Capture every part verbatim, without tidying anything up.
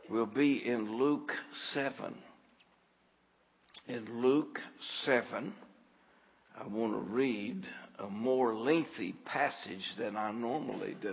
We'll be in Luke seven. In Luke seven, I want to read a more lengthy passage than I normally do.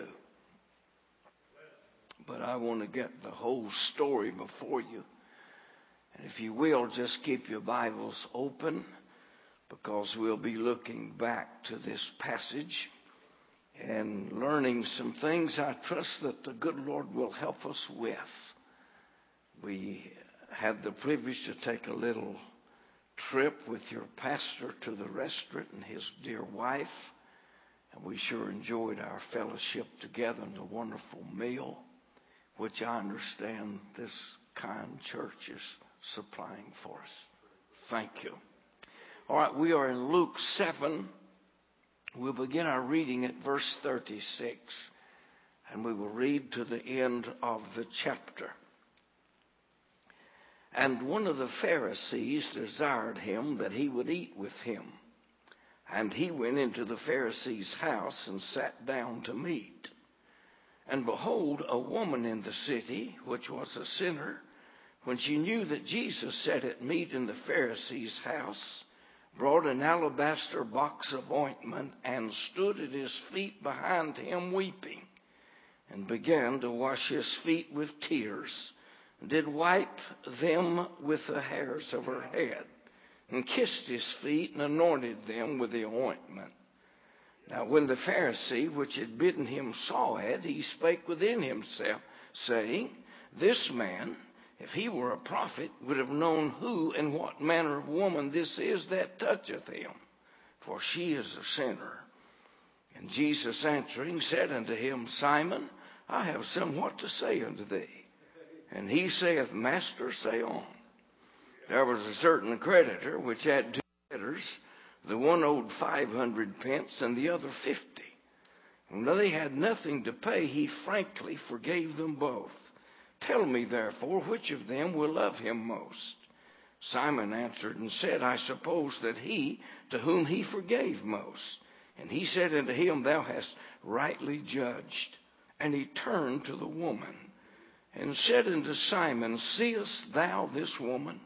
But I want to get the whole story before you. And if you will, just keep your Bibles open, because we'll be looking back to this passage and learning some things I trust that the good Lord will help us with. We had the privilege to take a little trip with your pastor to the restaurant and his dear wife, and we sure enjoyed our fellowship together and the wonderful meal, which I understand this kind church is supplying for us. Thank you. All right, we are in Luke seven. We'll begin our reading at verse thirty-six, and we will read to the end of the chapter. And one of the Pharisees desired him that he would eat with him. And he went into the Pharisee's house and sat down to meat. And behold, a woman in the city, which was a sinner, when she knew that Jesus sat at meat in the Pharisee's house, brought an alabaster box of ointment and stood at his feet behind him weeping, and began to wash his feet with tears, did wipe them with the hairs of her head, and kissed his feet and anointed them with the ointment. Now when the Pharisee which had bidden him saw it, he spake within himself, saying, This man, if he were a prophet, would have known who and what manner of woman this is that toucheth him, for she is a sinner. And Jesus answering said unto him, Simon, I have somewhat to say unto thee. And he saith, Master, say on. There was a certain creditor which had two debtors. The one owed five hundred pence, and the other fifty. When they had nothing to pay, he frankly forgave them both. Tell me, therefore, which of them will love him most? Simon answered and said, I suppose that he to whom he forgave most. And he said unto him, Thou hast rightly judged. And he turned to the woman and said unto Simon, Seest thou this woman?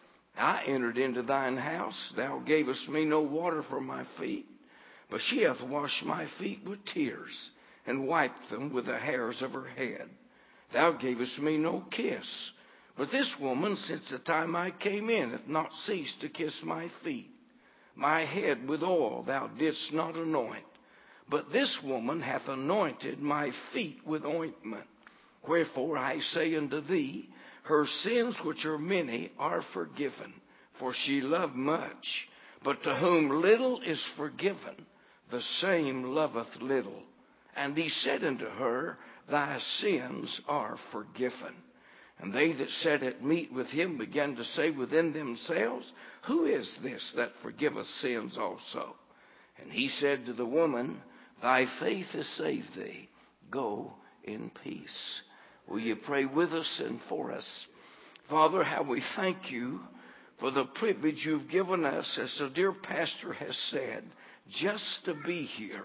I entered into thine house. Thou gavest me no water for my feet, but she hath washed my feet with tears, and wiped them with the hairs of her head. Thou gavest me no kiss, but this woman, since the time I came in, hath not ceased to kiss my feet. My head with oil thou didst not anoint, but this woman hath anointed my feet with ointment. Wherefore I say unto thee, her sins which are many are forgiven, for she loved much. But to whom little is forgiven, the same loveth little. And he said unto her, Thy sins are forgiven. And they that sat at meat with him began to say within themselves, Who is this that forgiveth sins also? And he said to the woman, Thy faith has saved thee. Go in peace. Will you pray with us and for us? Father, how we thank you for the privilege you've given us, as the dear pastor has said, just to be here,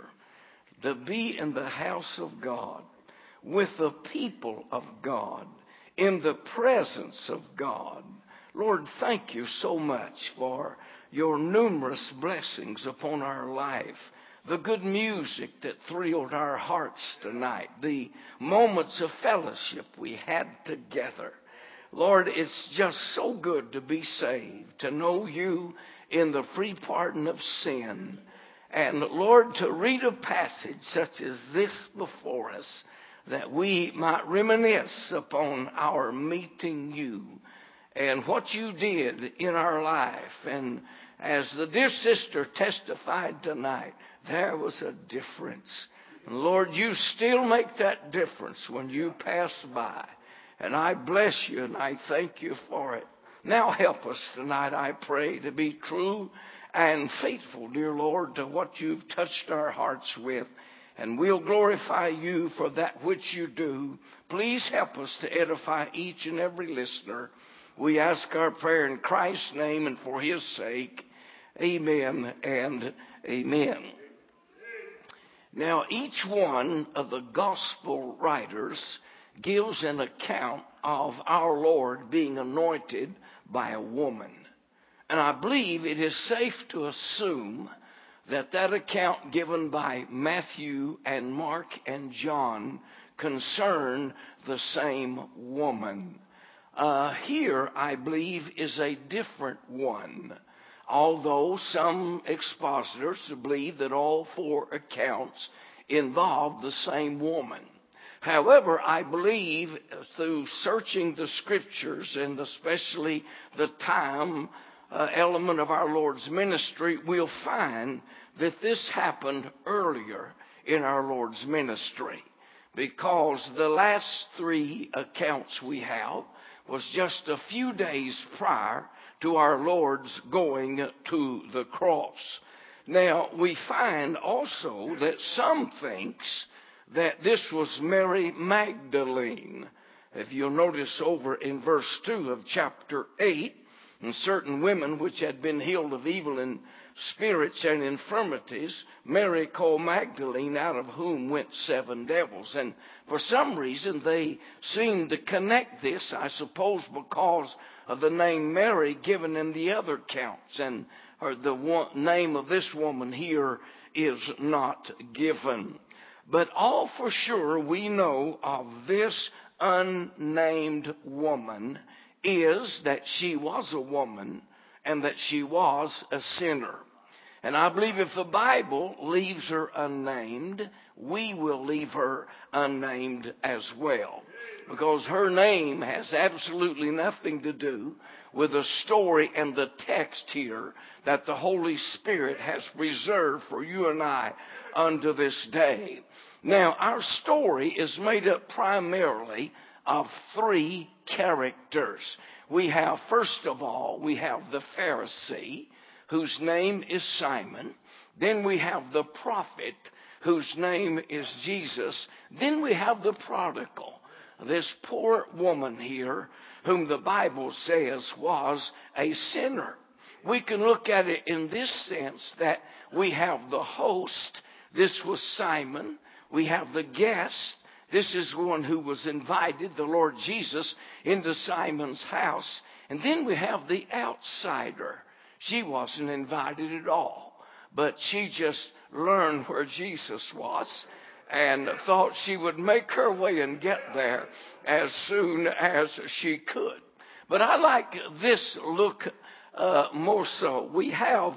to be in the house of God, with the people of God, in the presence of God. Lord, thank you so much for your numerous blessings upon our life. The good music that thrilled our hearts tonight. The moments of fellowship we had together. Lord, it's just so good to be saved, to know you in the free pardon of sin. And Lord, to read a passage such as this before us, that we might reminisce upon our meeting you and what you did in our life. And as the dear sister testified tonight, there was a difference. And Lord, you still make that difference when you pass by. And I bless you and I thank you for it. Now help us tonight, I pray, to be true and faithful, dear Lord, to what you've touched our hearts with. And we'll glorify you for that which you do. Please help us to edify each and every listener. We ask our prayer in Christ's name and for his sake. Amen and amen. Now, each one of the gospel writers gives an account of our Lord being anointed by a woman. And I believe it is safe to assume that that account given by Matthew and Mark and John concern the same woman. Uh, here, I believe, is a different one, although some expositors believe that all four accounts involve the same woman. However, I believe through searching the scriptures, and especially the time uh, element of our Lord's ministry, we'll find that this happened earlier in our Lord's ministry, because the last three accounts we have was just a few days prior to our Lord's going to the cross. Now, we find also that some thinks that this was Mary Magdalene. If you'll notice over in verse two of chapter eight, and certain women which had been healed of evil and spirits and infirmities, Mary called Magdalene, out of whom went seven devils. And for some reason they seem to connect this, I suppose because of the name Mary given in the other counts, and or the one, name of this woman here is not given. But all for sure we know of this unnamed woman is that she was a woman and that she was a sinner. And I believe if the Bible leaves her unnamed, we will leave her unnamed as well, because her name has absolutely nothing to do with the story and the text here that the Holy Spirit has reserved for you and I unto this day. Now, our story is made up primarily of three characters. We have, first of all, we have the Pharisee, whose name is Simon. Then we have the prophet, whose name is Jesus. Then we have the prodigal, this poor woman here, whom the Bible says was a sinner. We can look at it in this sense that we have the host. This was Simon. We have the guest. This is one who was invited, the Lord Jesus, into Simon's house. And then we have the outsider. She wasn't invited at all, but she just learned where Jesus was and thought she would make her way and get there as soon as she could. But I like this look uh, more so. We have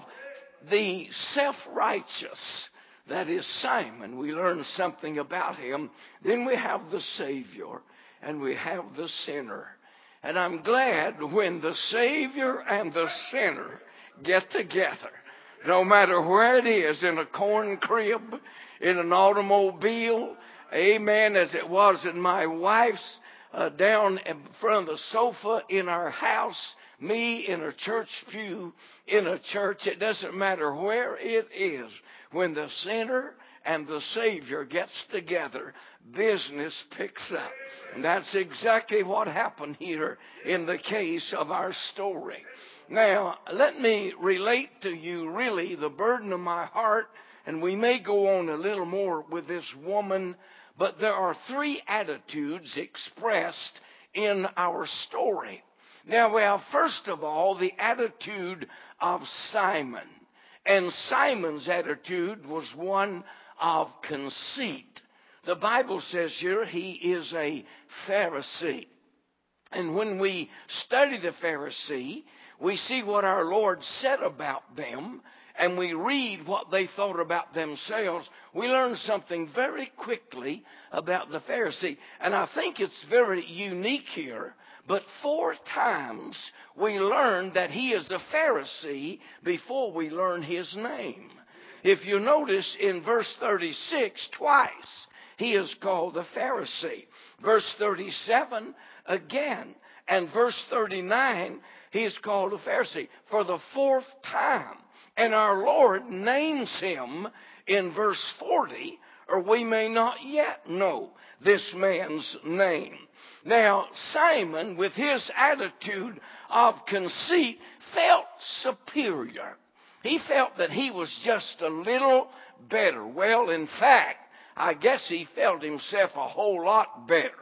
the self-righteous, that is Simon. We learn something about him. Then we have the Savior, and we have the sinner. And I'm glad when the Savior and the sinner get together, no matter where it is, in a corn crib, in an automobile, amen, as it was in my wife's, uh, down in front of the sofa in our house, me in a church pew, in a church. It doesn't matter where it is. When the sinner and the Savior gets together, business picks up. And that's exactly what happened here in the case of our story. Now, let me relate to you really the burden of my heart, and we may go on a little more with this woman, but there are three attitudes expressed in our story. Now, we have, first of all, the attitude of Simon. And Simon's attitude was one of conceit. The Bible says here he is a Pharisee. And when we study the Pharisee, we see what our Lord said about them, and we read what they thought about themselves. We learn something very quickly about the Pharisee. And I think it's very unique here. But four times we learn that he is a Pharisee before we learn his name. If you notice in verse thirty-six, twice he is called a Pharisee. Verse thirty-seven, again. And verse thirty-nine, he is called a Pharisee for the fourth time. And our Lord names him in verse forty, or we may not yet know this man's name. Now, Simon, with his attitude of conceit, felt superior. He felt that he was just a little better. Well, in fact, I guess he felt himself a whole lot better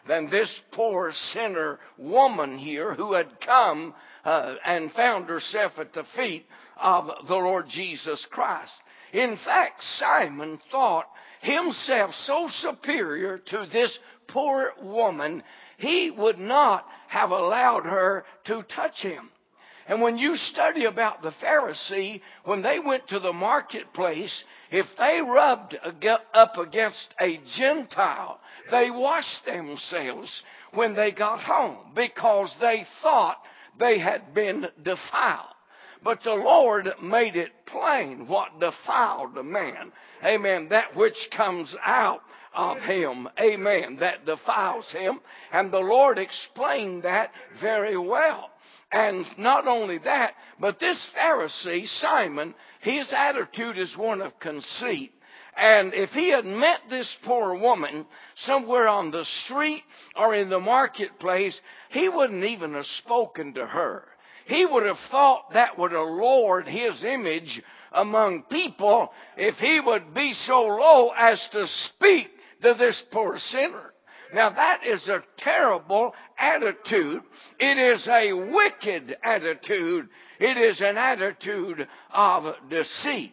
than this poor sinner woman here who had come uh, and found herself at the feet of the Lord Jesus Christ. In fact, Simon thought himself so superior to this poor woman, he would not have allowed her to touch him. And when you study about the Pharisee, when they went to the marketplace, if they rubbed up against a Gentile, they washed themselves when they got home because they thought they had been defiled. But the Lord made it plain what defiled a man. Amen. That which comes out of him. Amen. That defiles him. And the Lord explained that very well. And not only that, but this Pharisee, Simon, his attitude is one of conceit. And if he had met this poor woman somewhere on the street or in the marketplace, he wouldn't even have spoken to her. He would have thought that would have lowered his image among people if he would be so low as to speak to this poor sinner. Now that is a terrible attitude. It is a wicked attitude. It is an attitude of deceit.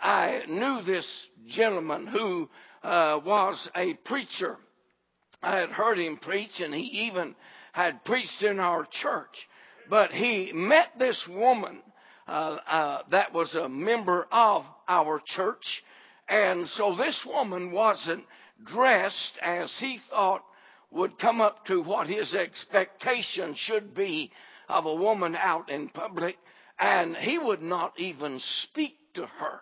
I knew this gentleman who uh, was a preacher. I had heard him preach, and he even had preached in our church. But he met this woman uh, uh, that was a member of our church. And so this woman wasn't dressed as he thought would come up to what his expectation should be of a woman out in public. And he would not even speak to her.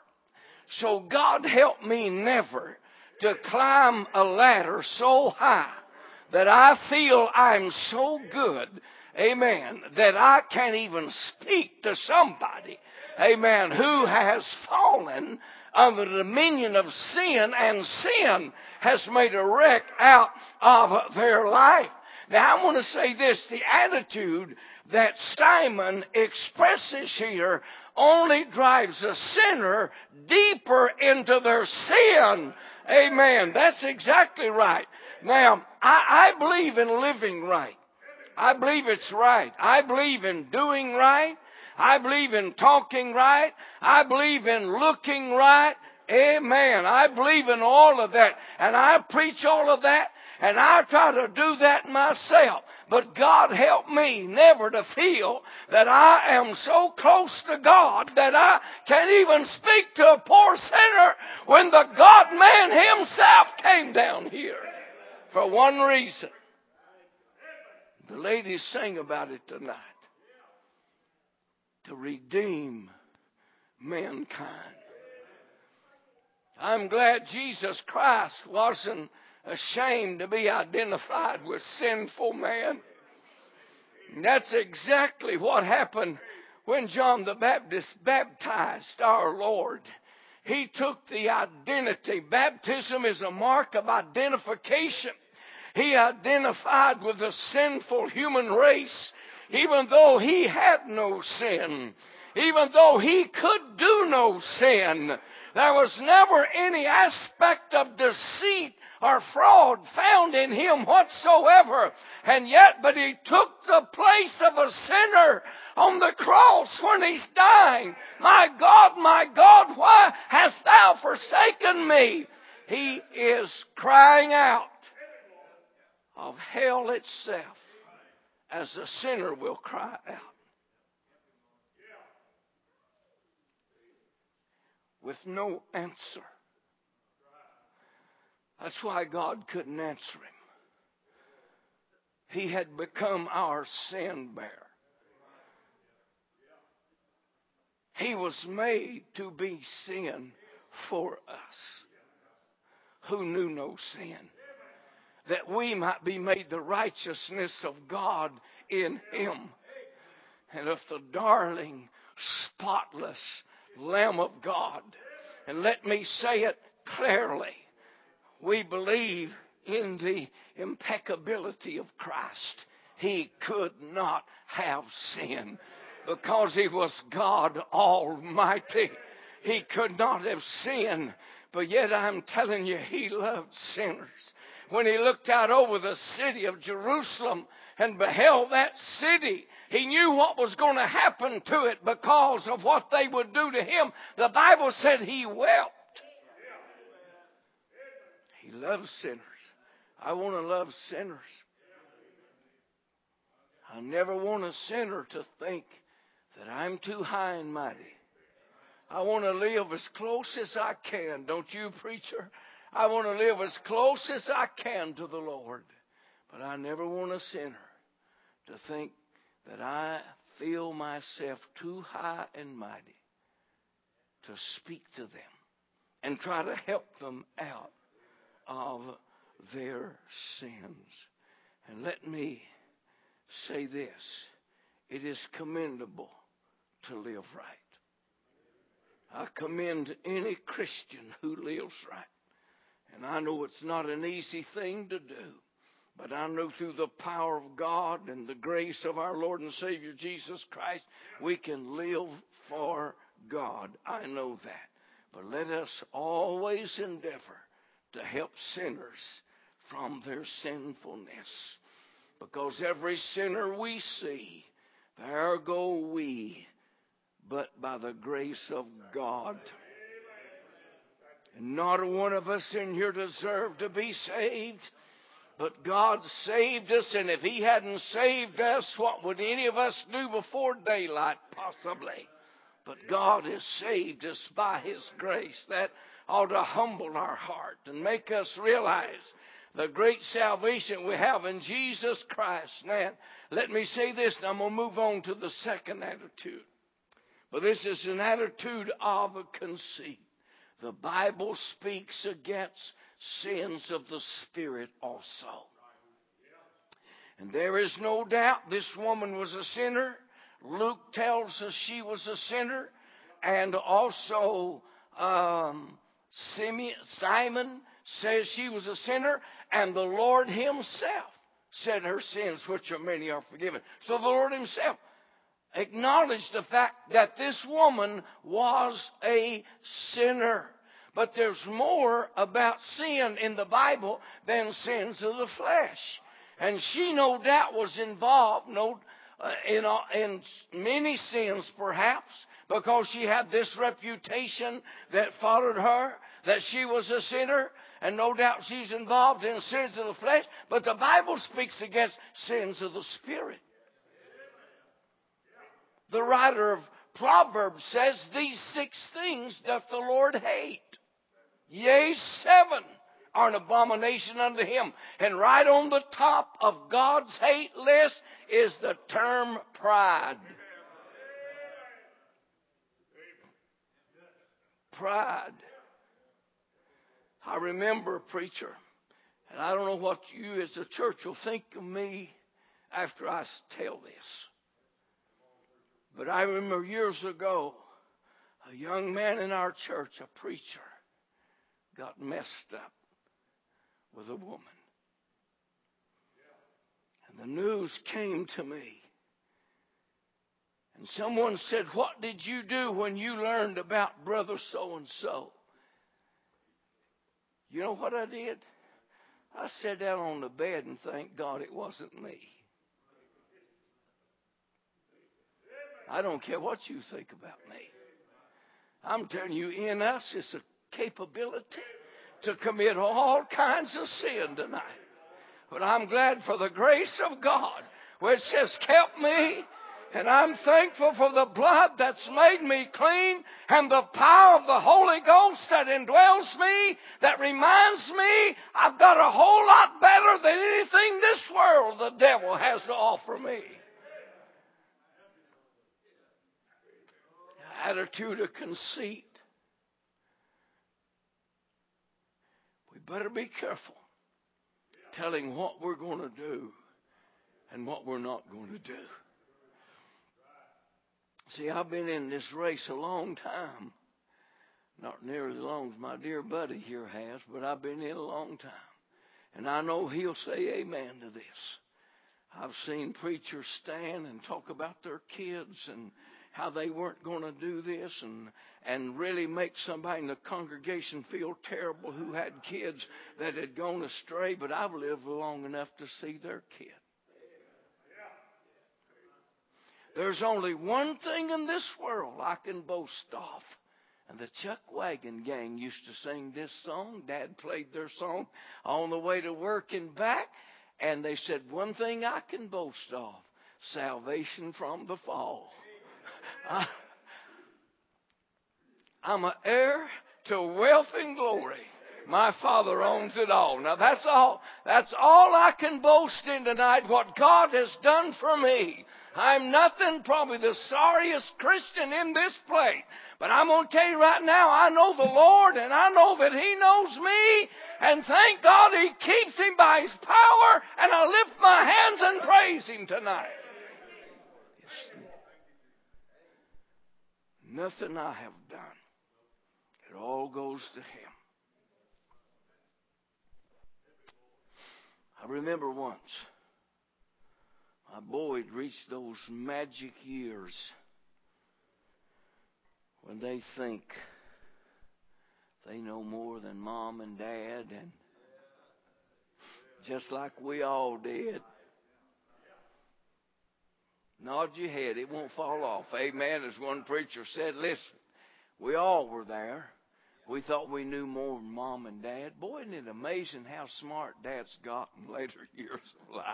So God help me never to climb a ladder so high that I feel I'm so good, amen, that I can't even speak to somebody, amen, who has fallen under the dominion of sin, and sin has made a wreck out of their life. Now I want to say this, the attitude that Simon expresses here only drives a sinner deeper into their sin. Amen. That's exactly right. Now, I, I believe in living right. I believe it's right. I believe in doing right. I believe in talking right. I believe in looking right. Amen. I believe in all of that. And I preach all of that. And I try to do that myself. But God help me never to feel that I am so close to God that I can't even speak to a poor sinner when the God-man himself came down here. For one reason. The ladies sing about it tonight. To redeem mankind. I'm glad Jesus Christ wasn't ashamed to be identified with sinful man. And that's exactly what happened when John the Baptist baptized our Lord. He took the identity. Baptism is a mark of identification. He identified with the sinful human race, even though he had no sin. Even though he could do no sin. There was never any aspect of deceit or fraud found in him whatsoever. And yet, but he took the place of a sinner on the cross when he's dying. My God, my God, why hast thou forsaken me? He is crying out of hell itself as the sinner will cry out. With no answer. That's why God couldn't answer him. He had become our sin bearer. He was made to be sin for us, who knew no sin, that we might be made the righteousness of God in him. And of the darling, spotless Lamb of God. And let me say it clearly. We believe in the impeccability of Christ. He could not have sin because he was God Almighty. He could not have sinned. But yet I'm telling you, he loved sinners when he looked out over the city of Jerusalem and beheld that city, he knew what was going to happen to it because of what they would do to him. The Bible said he wept. He loves sinners. I want to love sinners. I never want a sinner to think that I'm too high and mighty. I want to live as close as I can. Don't you, preacher? I want to live as close as I can to the Lord. But I never want a sinner to think that I feel myself too high and mighty to speak to them and try to help them out of their sins. And let me say this. It is commendable to live right. I commend any Christian who lives right. And I know it's not an easy thing to do. But I know through the power of God and the grace of our Lord and Savior Jesus Christ, we can live for God. I know that. But let us always endeavor to help sinners from their sinfulness. Because every sinner we see, there go we, but by the grace of God. And not one of us in here deserve to be saved. But God saved us, and if He hadn't saved us, what would any of us do before daylight? Possibly. But God has saved us by His grace. That ought to humble our heart and make us realize the great salvation we have in Jesus Christ. Now, let me say this, and I'm going to move on to the second attitude. But this is an attitude of conceit. The Bible speaks against sins of the Spirit also. And there is no doubt this woman was a sinner. Luke tells us she was a sinner. And also um, Simeon, Simon says she was a sinner. And the Lord Himself said her sins, which are many, are forgiven. So the Lord Himself acknowledged the fact that this woman was a sinner. But there's more about sin in the Bible than sins of the flesh. And she no doubt was involved no, uh, in, uh, in many sins perhaps, because she had this reputation that followed her, that she was a sinner. And no doubt she's involved in sins of the flesh. But the Bible speaks against sins of the Spirit. The writer of Proverbs says, these six things doth the Lord hate. Yea, seven are an abomination unto Him. And right on the top of God's hate list is the term pride. Pride. I remember, preacher, and I don't know what you as a church will think of me after I tell this. But I remember years ago, a young man in our church, a preacher, got messed up with a woman. And the news came to me. And someone said, what did you do when you learned about brother so-and-so? You know what I did? I sat down on the bed and thanked God it wasn't me. I don't care what you think about me. I'm telling you, in us is a capability to commit all kinds of sin tonight. But I'm glad for the grace of God, which has kept me. And I'm thankful for the blood that's made me clean and the power of the Holy Ghost that indwells me, that reminds me I've got a whole lot better than anything this world the devil has to offer me. Attitude of conceit. We better be careful telling what we're going to do and what we're not going to do. See, I've been in this race a long time. Not nearly as long as my dear buddy here has, but I've been in a long time. And I know he'll say amen to this. I've seen preachers stand and talk about their kids and, how they weren't going to do this and and really make somebody in the congregation feel terrible who had kids that had gone astray, but I've lived long enough to see their kid. There's only one thing in this world I can boast of. And the Chuck Wagon Gang used to sing this song. Dad played their song on the way to work and back. And they said, one thing I can boast of, salvation from the fall. I, I'm an heir to wealth and glory. My Father owns it all. Now that's all, that's all I can boast in tonight, what God has done for me. I'm nothing, probably the sorriest Christian in this place. But I'm going to tell you right now, I know the Lord and I know that He knows me. And thank God He keeps Him by His power. And I lift my hands and praise Him tonight. Nothing I have done. It all goes to Him. I remember once, my boy had reached those magic years when they think they know more than mom and dad, and just like we all did. Nod your head, it won't fall off. Amen. As one preacher said, listen, we all were there. We thought we knew more than mom and dad. Boy, isn't it amazing how smart dads got in later years of life.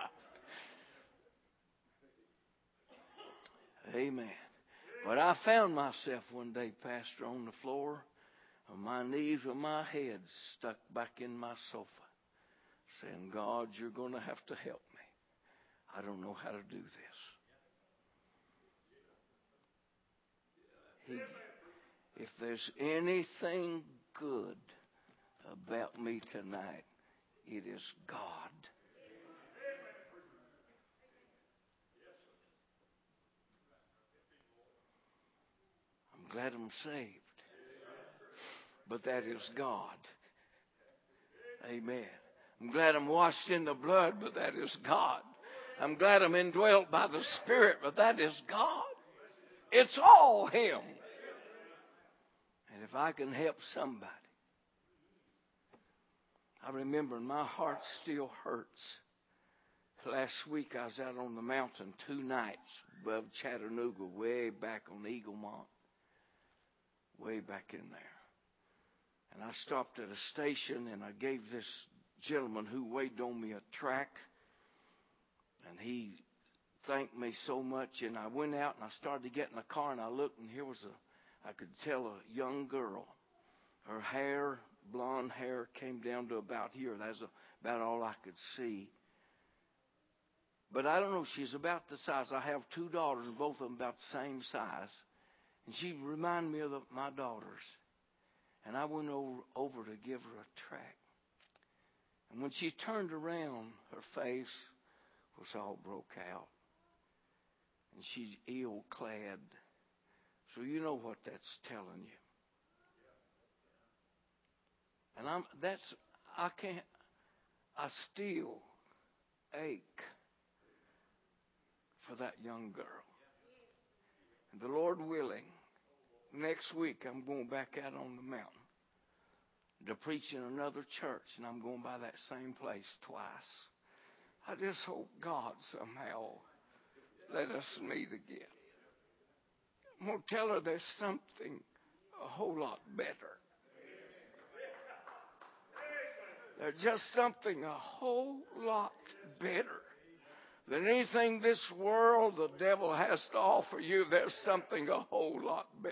Amen. But I found myself one day, Pastor, on the floor, on my knees with my head stuck back in my sofa, saying, God, you're going to have to help me. I don't know how to do this. He, if there's anything good about me tonight, it is God. I'm glad I'm saved. But that is God. Amen. I'm glad I'm washed in the blood, but that is God. I'm glad I'm indwelt by the Spirit, but that is God. It's all Him. And if I can help somebody, I remember my heart still hurts. Last week I was out on the mountain two nights above Chattanooga, way back on Eaglemont, way back in there. And I stopped at a station and I gave this gentleman who waited on me a track. And he thanked me so much. And I went out and I started to get in the car and I looked and here was a, I could tell a young girl. Her hair, blonde hair, came down to about here. That's about all I could see. But I don't know, she's about the size. I have two daughters, and both of them about the same size. And she reminded me of the, my daughters. And I went over, over to give her a tract. And when she turned around, her face was all broke out. And she's ill-clad. So you know what that's telling you. And I'm, that's, I can't, I still ache for that young girl. And the Lord willing, next week I'm going back out on the mountain to preach in another church, and I'm going by that same place twice. I just hope God somehow let us meet again. I'm going to tell her there's something a whole lot better. There's just something a whole lot better than anything this world, the devil has to offer you. There's something a whole lot better.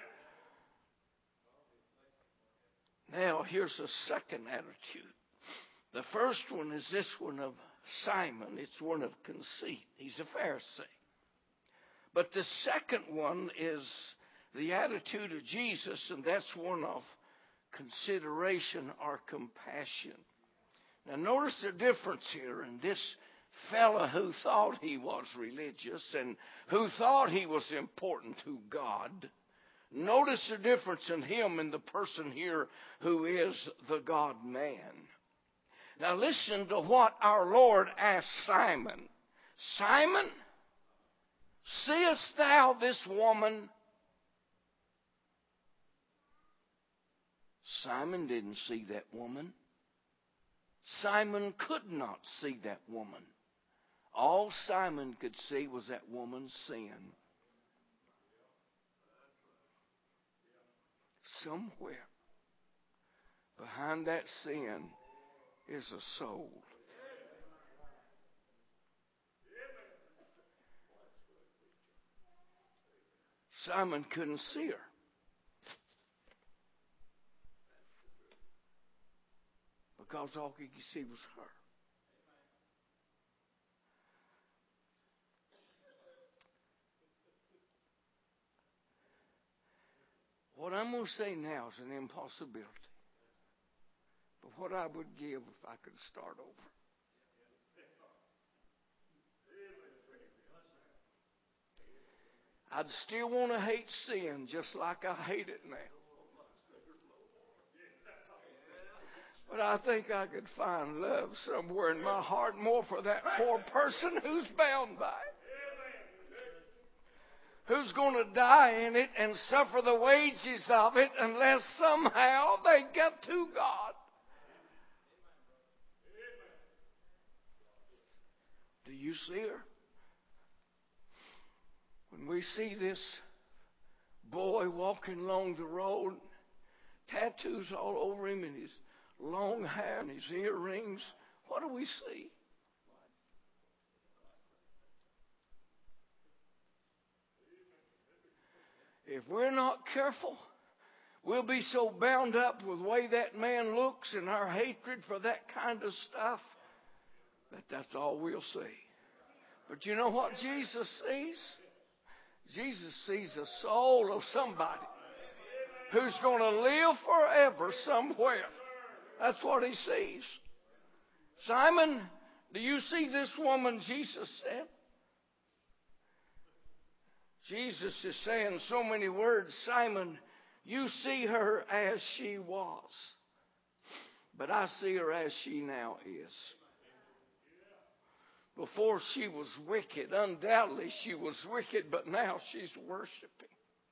Now, here's a second attitude. The first one is this one of Simon. It's one of conceit. He's a Pharisee. But the second one is the attitude of Jesus, and that's one of consideration or compassion. Now, notice the difference here in this fella who thought he was religious and who thought he was important to God. Notice the difference in him and the person here who is the God-man. Now listen to what our Lord asked Simon. Simon, Seest thou this woman? Simon didn't see that woman. Simon could not see that woman. All Simon could see was that woman's sin. Somewhere behind that sin is a soul. Simon couldn't see her. Because all he could see was her. What I'm going to say now is an impossibility. But what I would give if I could start over. I'd still want to hate sin just like I hate it now. But I think I could find love somewhere in my heart more for that poor person who's bound by it. Who's going to die in it and suffer the wages of it unless somehow they get to God. Do you see her? When we see this boy walking along the road, tattoos all over him and his long hair and his earrings, what do we see? If we're not careful, we'll be so bound up with the way that man looks and our hatred for that kind of stuff that that's all we'll see. But you know what Jesus sees? Jesus sees a soul of somebody who's going to live forever somewhere. That's what he sees. Simon, do you see this woman? Jesus said. Jesus is saying so many words. Simon, you see her as she was. But I see her as she now is. Before she was wicked. Undoubtedly she was wicked, but now she's worshiping.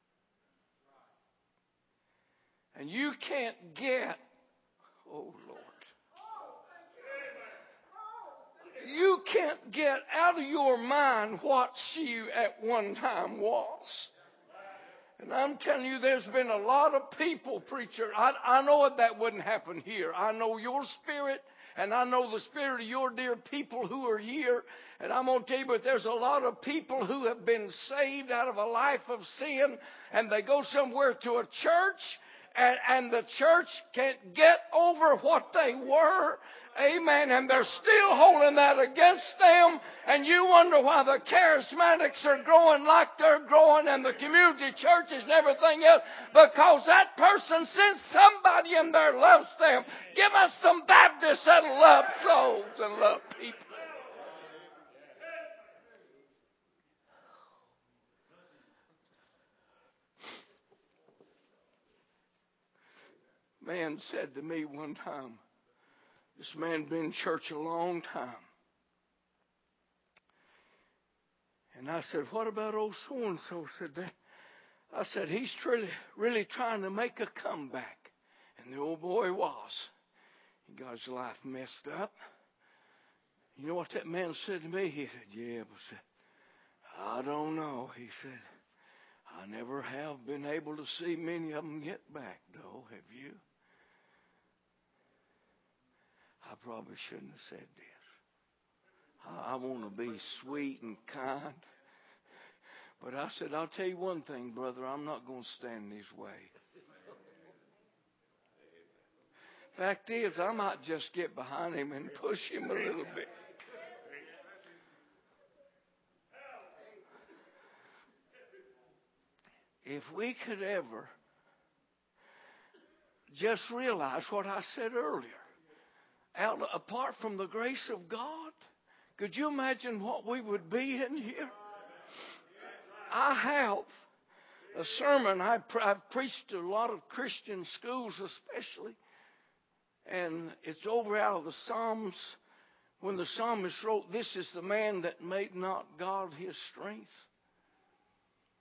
And you can't get, oh Lord, you can't get out of your mind what she at one time was. And I'm telling you, there's been a lot of people, preacher. I, I know that wouldn't happen here. I know your spirit, and I know the spirit of your dear people who are here. And I'm going to tell you, but there's a lot of people who have been saved out of a life of sin, and they go somewhere to a church, and, and the church can't get over what they were. Amen. And they're still holding that against them. And you wonder why the charismatics are growing like they're growing and the community churches and everything else. Because that person sent somebody in there loves them. Give us some Baptists that love souls and love people. Man said to me one time, this man been in church a long time. And I said, what about old so-and-so? Said that. I said, he's really, really trying to make a comeback. And the old boy was. He got his life messed up. You know what that man said to me? He said, yeah, but said, I don't know. He said, I never have been able to see many of them get back, though. Have you? I probably shouldn't have said this. I, I want to be sweet and kind. But I said, I'll tell you one thing, brother. I'm not going to stand his way. Fact is, I might just get behind him and push him a little bit. If we could ever just realize what I said earlier. Out, apart from the grace of God, could you imagine what we would be in here? I have a sermon. I, I've preached to a lot of Christian schools especially. And it's over out of the Psalms. When the psalmist wrote, this is the man that made not God his strength.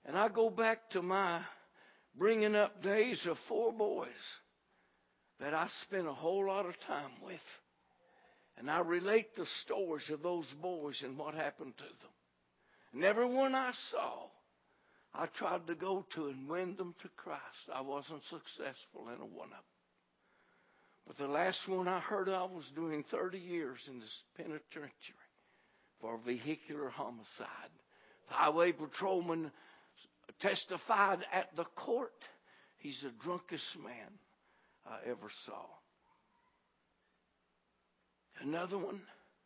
And I go back to my bringing up days of four boys that I spent a whole lot of time with. And I relate the stories of those boys and what happened to them. And everyone I saw, I tried to go to and win them to Christ. I wasn't successful in a one of them. But the last one I heard of was doing thirty years in this penitentiary for vehicular homicide. The highway patrolman testified at the court. He's the drunkest man I ever saw. Another one,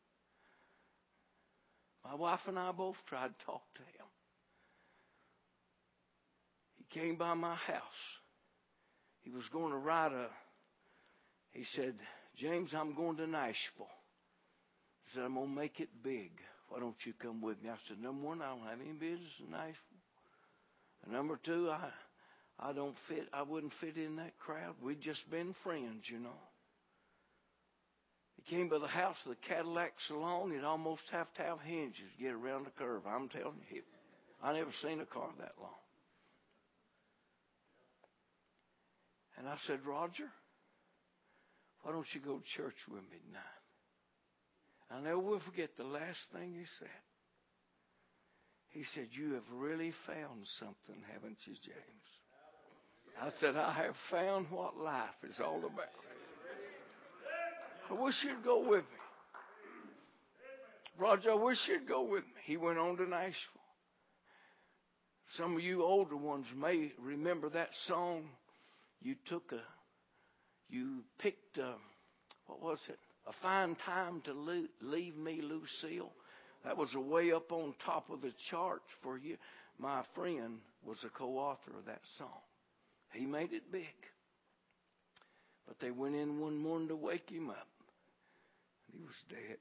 my wife and I both tried to talk to him. He came by my house. He was going to write a, he said, James, I'm going to Nashville. He said, I'm going to make it big. Why don't you come with me? I said, number one, I don't have any business in Nashville. And number two, I I don't fit, I wouldn't fit in that crowd. We'd just been friends, you know. He came by the house of the Cadillac Salon. He'd almost have to have hinges to get around the curve. I'm telling you, I never seen a car that long. And I said, Roger, why don't you go to church with me tonight? I'll never will forget the last thing he said. He said, you have really found something, haven't you, James? I said, I have found what life is all about. I wish you'd go with me. Roger, I wish you'd go with me. He went on to Nashville. Some of you older ones may remember that song. You took a, you picked a, what was it? A fine time to leave me, Lucille. That was a way up on top of the charts for you. My friend was a co-author of that song. He made it big. But they went in one morning to wake him up. And he was dead.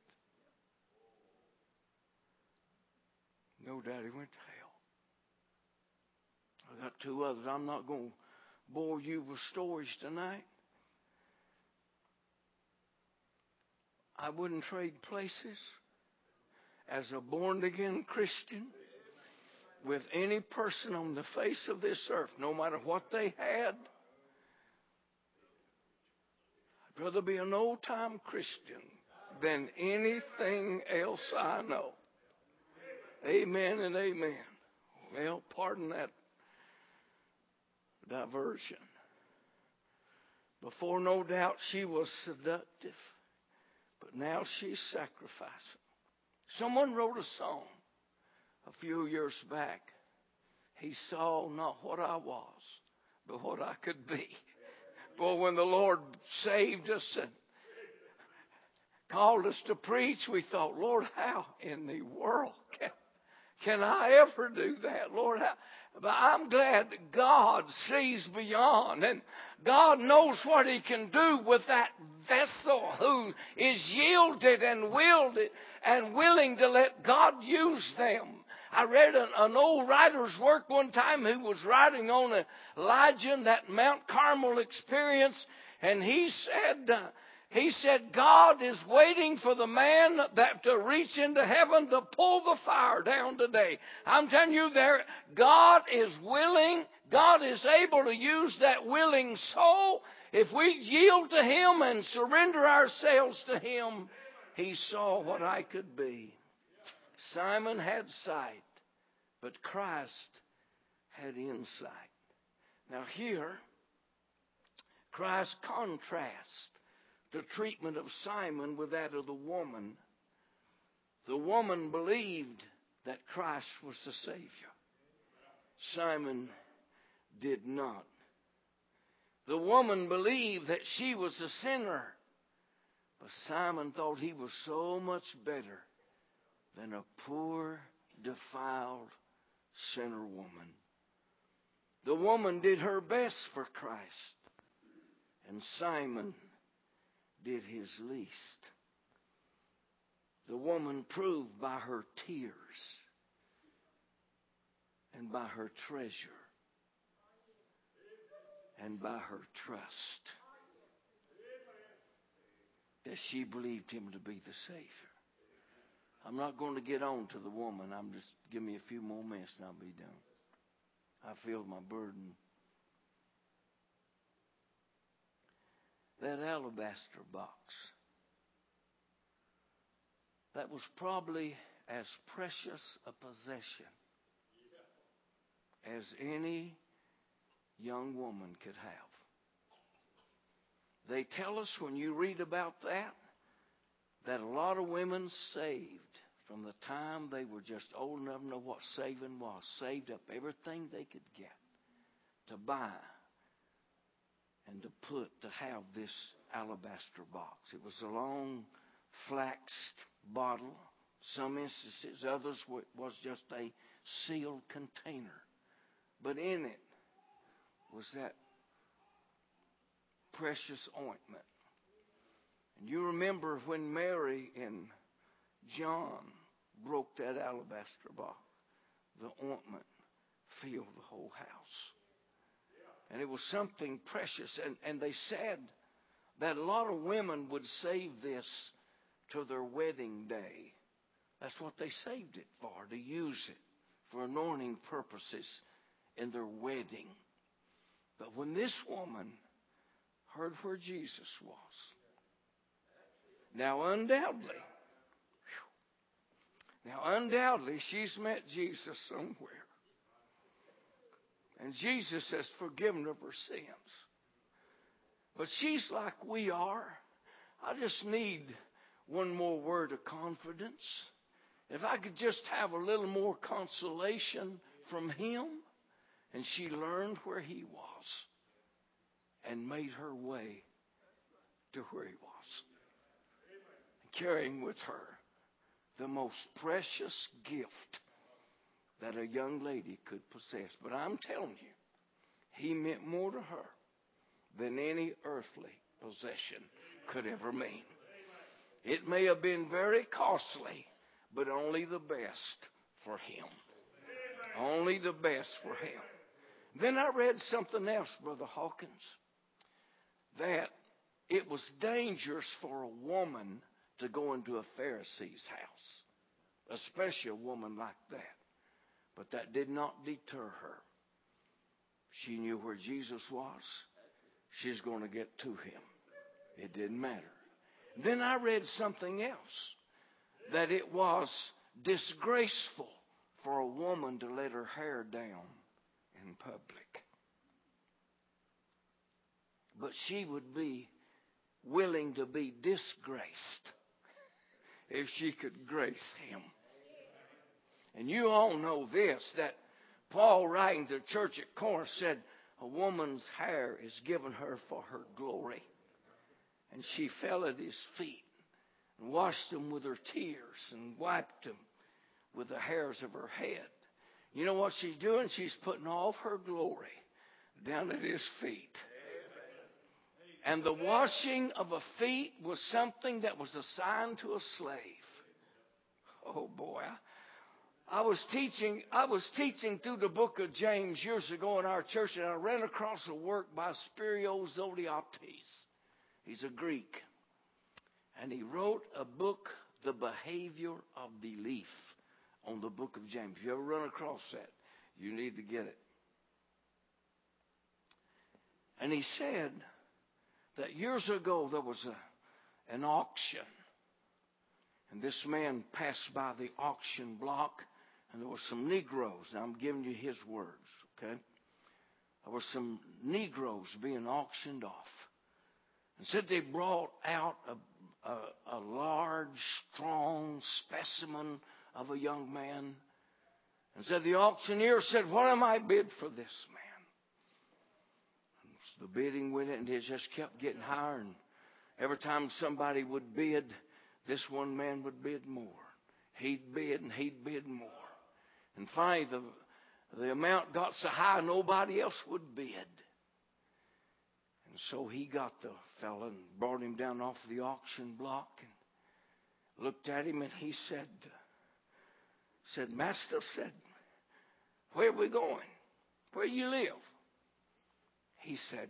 No doubt he went to hell. I got two others. I'm not going to bore you with stories tonight. I wouldn't trade places as a born-again Christian with any person on the face of this earth, no matter what they had. I'd rather be an old-time Christian than anything else I know. Amen and amen. Well, pardon that diversion. Before, no doubt, she was seductive, but now she's sacrificing. Someone wrote a song a few years back. He saw not what I was, but what I could be. Boy, when the Lord saved us and called us to preach, we thought, Lord, how in the world can, can I ever do that? Lord, how? But I'm glad that God sees beyond, and God knows what He can do with that vessel who is yielded and willed and willing to let God use them. I read an, an old writer's work one time who was writing on Elijah and that Mount Carmel experience, and he said, uh, he said, God is waiting for the man that to reach into heaven to pull the fire down today. I'm telling you, there, God is willing. God is able to use that willing soul. If we yield to Him and surrender ourselves to Him, He saw what I could be. Simon had sight, but Christ had insight. Now here, Christ contrasts the treatment of Simon with that of the woman. The woman believed that Christ was the Savior. Simon did not. The woman believed that she was a sinner, but Simon thought he was so much better than a poor, defiled sinner woman. The woman did her best for Christ, and Simon did his least. The woman proved by her tears and by her treasure and by her trust that she believed Him to be the Savior. I'm not going to get on to the woman. I'm just, give me a few more minutes and I'll be done. I feel my burden. That alabaster box, that was probably as precious a possession as any young woman could have. They tell us when you read about that, that a lot of women saved from the time they were just old enough to know what saving was, saved up everything they could get to buy and to put, to have this alabaster box. It was a long flaxed bottle. Some instances, others was just a sealed container. But in it was that precious ointment. And you remember when Mary and John broke that alabaster box, the ointment filled the whole house. And it was something precious. And, and they said that a lot of women would save this to their wedding day. That's what they saved it for, to use it for anointing purposes in their wedding. But when this woman heard where Jesus was, now undoubtedly, whew, now undoubtedly she's met Jesus somewhere. And Jesus has forgiven her of her sins. But she's like we are. I just need one more word of confidence. If I could just have a little more consolation from him. And she learned where he was and made her way to where he was. Carrying with her the most precious gift that a young lady could possess. But I'm telling you, he meant more to her than any earthly possession could ever mean. It may have been very costly, but only the best for him. Only the best for him. Then I read something else, Brother Hawkins, that it was dangerous for a woman to go into a Pharisee's house, especially a woman like that. But that did not deter her. She knew where Jesus was. She's going to get to him. It didn't matter. Then I read something else, that it was disgraceful for a woman to let her hair down in public. But she would be willing to be disgraced if she could grace him. And you all know this, that Paul, writing to the church at Corinth, said a woman's hair is given her for her glory. And she fell at his feet and washed them with her tears and wiped them with the hairs of her head. You know what she's doing? She's putting all of her glory down at his feet. And the washing of a feet was something that was assigned to a slave. Oh boy. I was teaching, I was teaching through the book of James years ago in our church, and I ran across a work by Spyros Zodhiates. He's a Greek. And he wrote a book, The Behavior of Belief, on the book of James. If you ever run across that, you need to get it. And he said that years ago there was a, an auction. And this man passed by the auction block, and there were some Negroes. Now I'm giving you his words, okay? There were some Negroes being auctioned off. And said they brought out a, a, a large, strong specimen of a young man. And said the auctioneer said, "What am I bid for this man?" And so the bidding went in, and it just kept getting higher. And every time somebody would bid, this one man would bid more. He'd bid and he'd bid more. And finally, the, the amount got so high nobody else would bid. And so he got the fella and brought him down off the auction block and looked at him, and he said, said, "Master," said, "where are we going? Where do you live?" He said,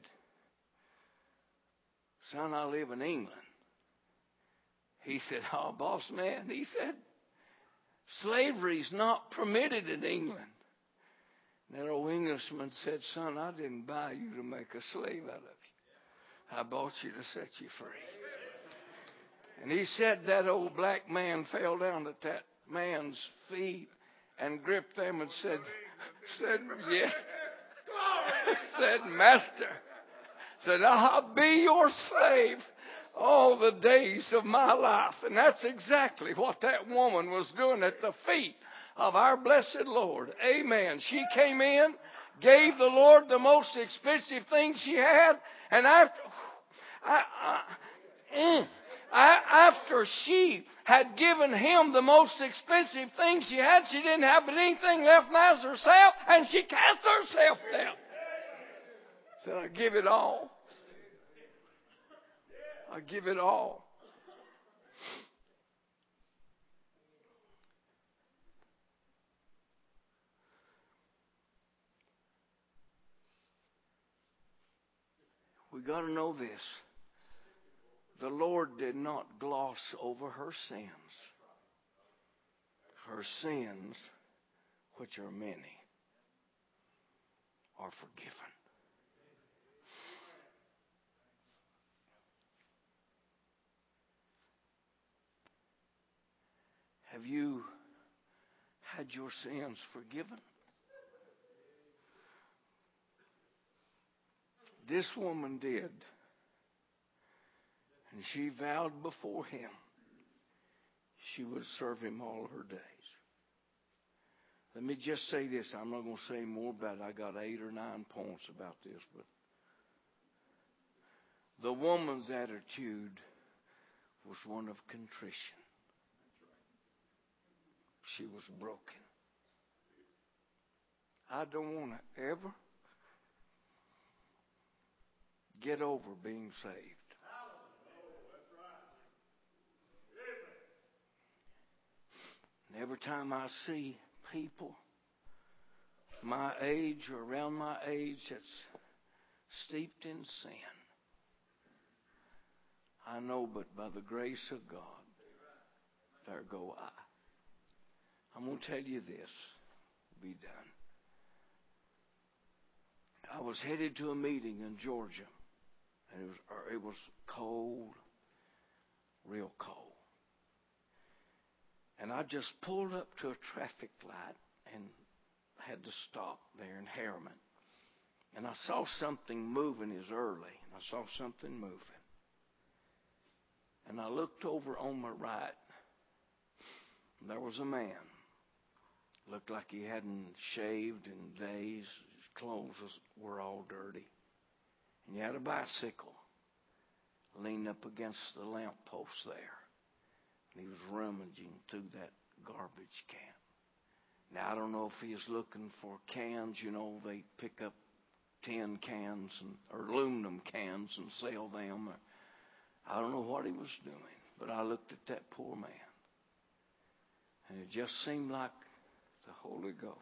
"Son, I live in England." He said, "Oh, boss man," he said, "slavery's not permitted in England. And that old Englishman said, son, I didn't buy you to make a slave out of you. I bought you to set you free. And he said that old black man fell down at that man's feet and gripped them and said, said, yes. said, Master, said, I'll be your slave all the days of my life. And that's exactly what that woman was doing at the feet of our blessed Lord. Amen. She came in, gave the Lord the most expensive thing she had, and after, I, I, mm, I, after she had given him the most expensive thing she had, she didn't have anything left now as herself, and she cast herself down. Said, I give it all. I give it all. We got to know this. The Lord did not gloss over her sins. Her sins, which are many, are forgiven. Have you had your sins forgiven? This woman did. And she vowed before him she would serve him all her days. Let me just say this. I'm not going to say more about it. I got eight or nine points about this. But the woman's attitude was one of contrition. She was broken. I don't want to ever get over being saved. And every time I see people my age or around my age that's steeped in sin, I know but by the grace of God, there go I. I'm going to tell you this. Be done. I was headed to a meeting in Georgia, and it was, or it was cold, real cold. And I just pulled up to a traffic light and had to stop there in Harriman. And I saw something moving as early. And I saw something moving. And I looked over on my right. And there was a man. Looked like he hadn't shaved in days. His clothes were all dirty. And he had a bicycle leaned up against the lamp post there. And he was rummaging through that garbage can. Now, I don't know if he was looking for cans. You know, they pick up tin cans and, or aluminum cans and sell them. Or, I don't know what he was doing. But I looked at that poor man. And it just seemed like the Holy Ghost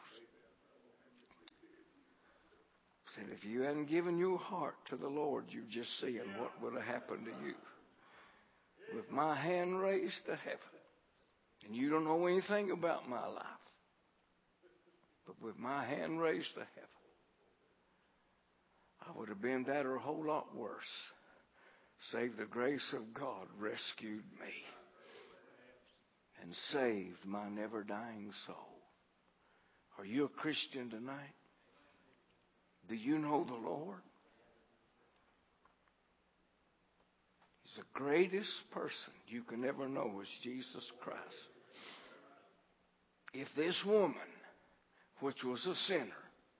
said, if you hadn't given your heart to the Lord, you've just seen what would have happened to you. With my hand raised to heaven, and you don't know anything about my life, but with my hand raised to heaven, I would have been that or a whole lot worse. Save the grace of God rescued me and saved my never-dying soul. Are you a Christian tonight? Do you know the Lord? The greatest person you can ever know is Jesus Christ. If this woman, which was a sinner,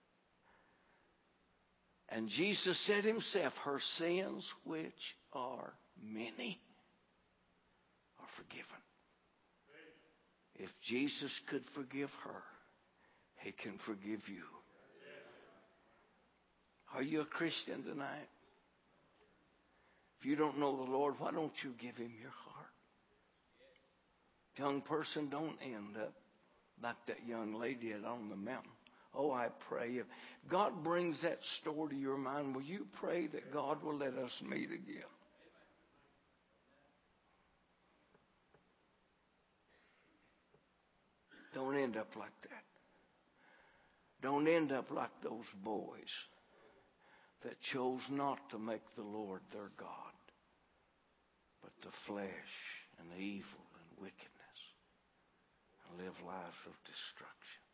and Jesus said himself, her sins, which are many, are forgiven. If Jesus could forgive her, he can forgive you. Are you a Christian tonight? If you don't know the Lord, why don't you give him your heart? Young person, don't end up like that young lady on the mountain. Oh, I pray. If God brings that story to your mind, will you pray that God will let us meet again? Don't end up like that. Don't end up like those boys that chose not to make the Lord their God, but the flesh and the evil and wickedness, and live lives of destruction.